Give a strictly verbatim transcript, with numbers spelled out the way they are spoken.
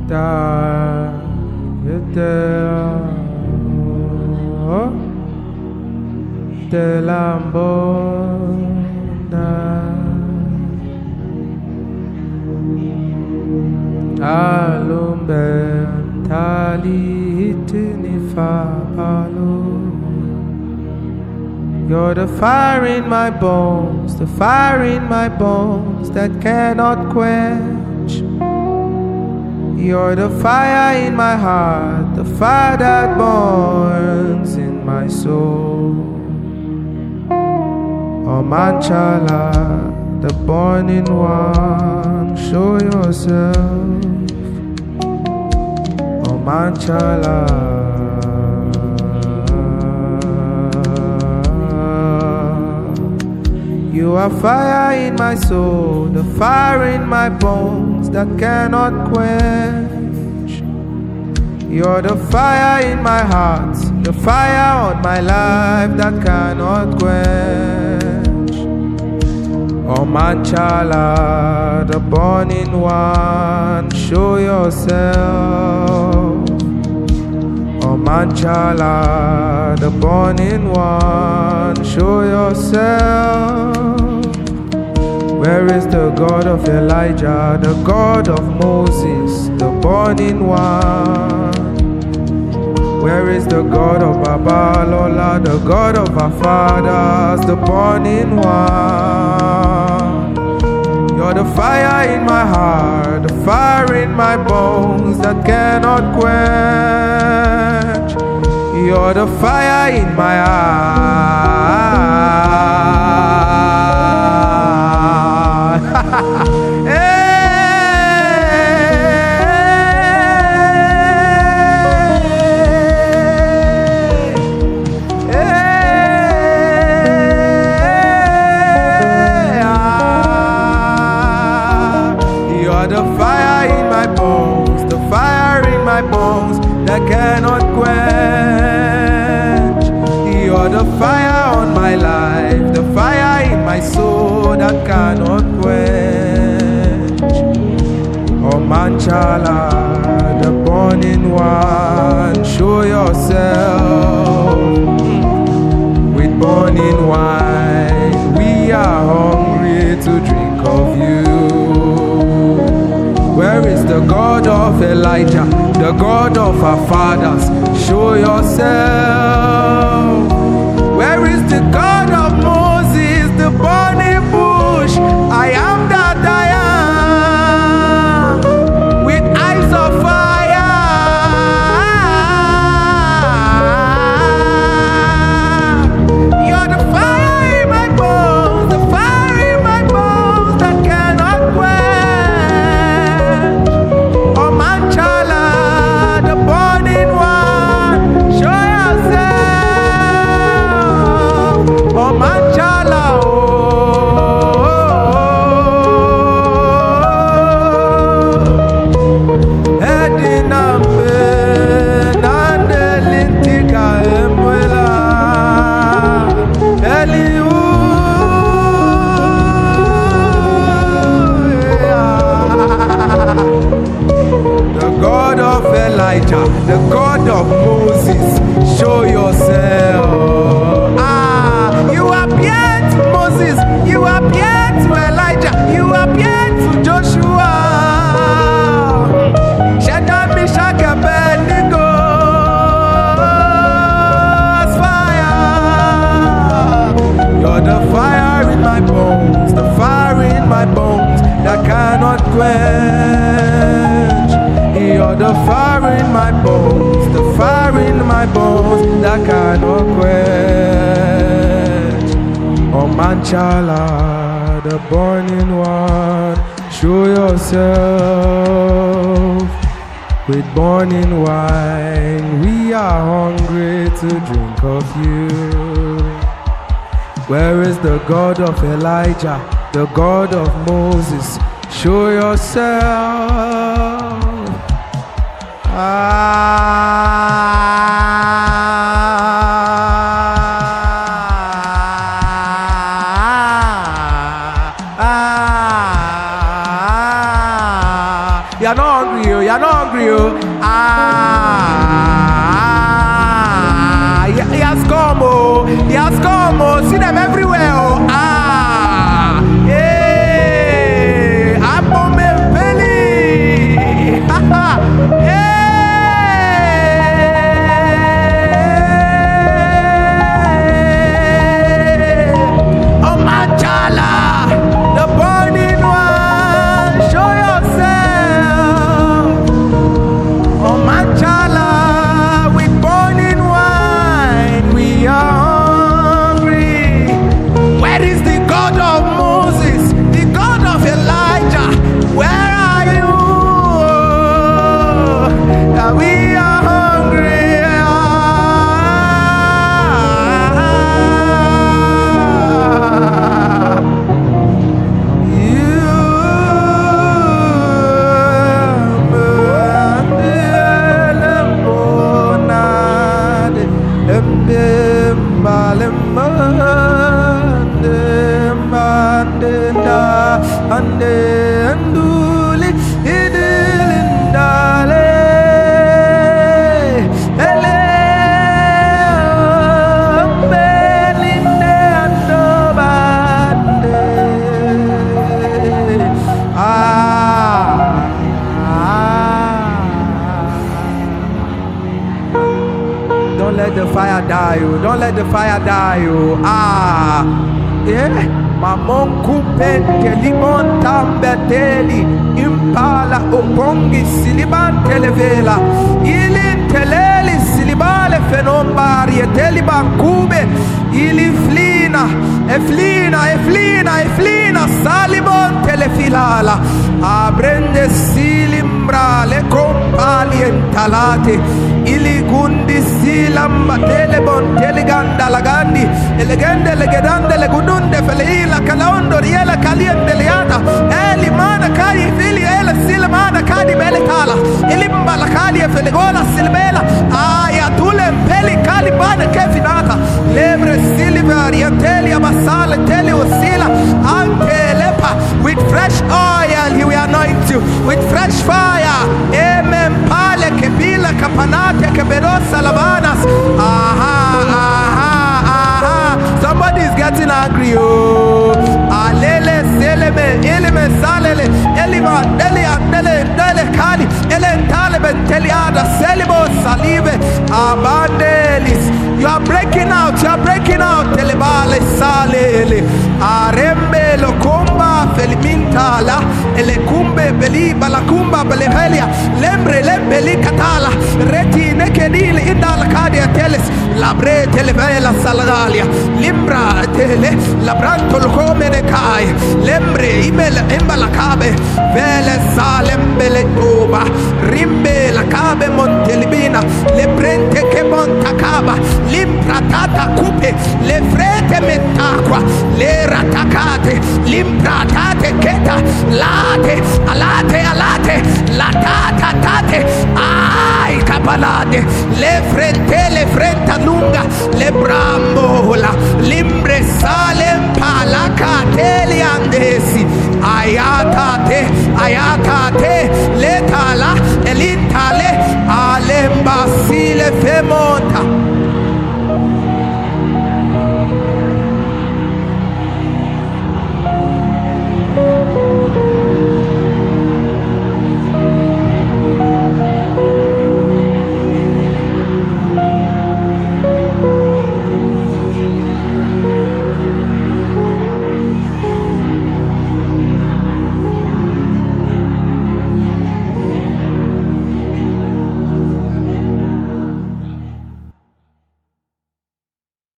da de lambonda alumbe tali itini fabalo. You're the fire in my bones, the fire in my bones that cannot quench. You're the fire in my heart, the fire that burns in my soul. Oh Manchala, the burning one, show yourself. Oh Manchala, you are fire in my soul, the fire in my bones that cannot quench. You're the fire in my heart, the fire on my life that cannot quench. Oh Manchala, the burning one, show yourself. Oh Manchala, the burning one, show yourself. Where is the God of Elijah, the God of Moses, the burning one? Where is the God of Babalola, the God of our fathers, the burning one? You're the fire in my heart, the fire in my bones that cannot quench. You're the fire in my heart. Hey. The fire in my bones, the fire in my bones that cannot quench. You're the fire on my life, the fire in my soul that cannot quench. Oh Manchala, the burning one, show yourself. With burning wine, we are hungry to drink of you. Where is the God of Elijah, the God of our fathers? Show yourself. Where is the God of Moses, the burning bush? I am that I am, with eyes of fire. You're the fire in my bones, the fire in my bones that cannot quench. The God of Moses, show yourself. Ah, you appeared to Moses, you appeared to Elijah, you appeared to Joshua. Shadrach, Meshach, Abednego, fire. You're the fire in my bones, the fire in my bones that cannot quench. You're the fire in my bones, the fire in my bones that cannot quench. Oh Manchala, the burning one, show yourself. With burning wine, we are hungry to drink of you. Where is the God of Elijah, the God of Moses? Show yourself. Ah, ah, ah. You're not hungry, you're not hungry. you. Ah, he, he has come, oh, he has come, oh, see them everywhere, oh, ah, hey, I'm on my belly, hey. Don't let the fire die you. Don't let the fire die you. Ah, yeah. Mamon kupente limon tambeteli impala opongi siliban televela ilin teleli silibale fenombari eteli bankube ili flina eflina eflina eflina salibon telefilala abrende silimbra le compali entalate ili gundi silamba telebon teleganda lagandi elegende legedande legudunde fele la kalaondo riela kaliende leata eli mana kai fili ela silmana kadi beletala elimba la kali felegola silbela aya tule peli kali bana kefinata lebre silver yanteli abasala teli osila antelepa with fresh oil he will anoint you with fresh fire amen pale kebila kapanate keberosa labanas aha aha aha somebody is getting angry oh alele seleme eleme salele elima dele dele dele kali ele talebe teliada selibo salive abandelis you are breaking out you are breaking out telebale salele arembe lokumba felimintala ele kumbe beli balakumba belehelia lembre lembeli katala reti nekedile indala kadia teles labre televela saladalia limbra tele labranto locomene kai lembre imel embala kabe vele salembele toba rimbe la kabe montelibina le prente che montakaba limbra tata coupe le frete metakwa le ratakate limbra tate keta late alate alate la tata tate ai capalade le frente le frenta lunga le bra